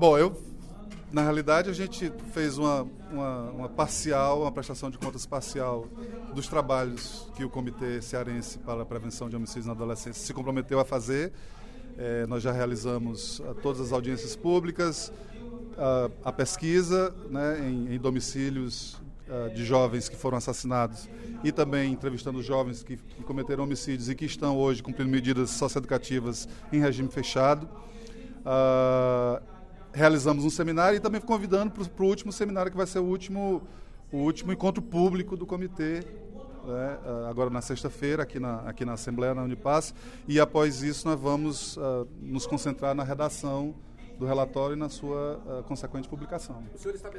Bom, na realidade, a gente fez uma prestação de contas parcial dos trabalhos que o Comitê Cearense para a Prevenção de Homicídios na Adolescência se comprometeu a fazer. Nós já realizamos todas as audiências públicas, a pesquisa, né, em domicílios de jovens que foram assassinados e também entrevistando jovens que cometeram homicídios e que estão hoje cumprindo medidas socioeducativas em regime fechado. Realizamos um seminário e também convidando para o último seminário, que vai ser o último encontro público do comitê, né, agora na sexta-feira, aqui na Assembleia, na Unipaz, e após isso nós vamos nos concentrar na redação do relatório e na sua consequente publicação.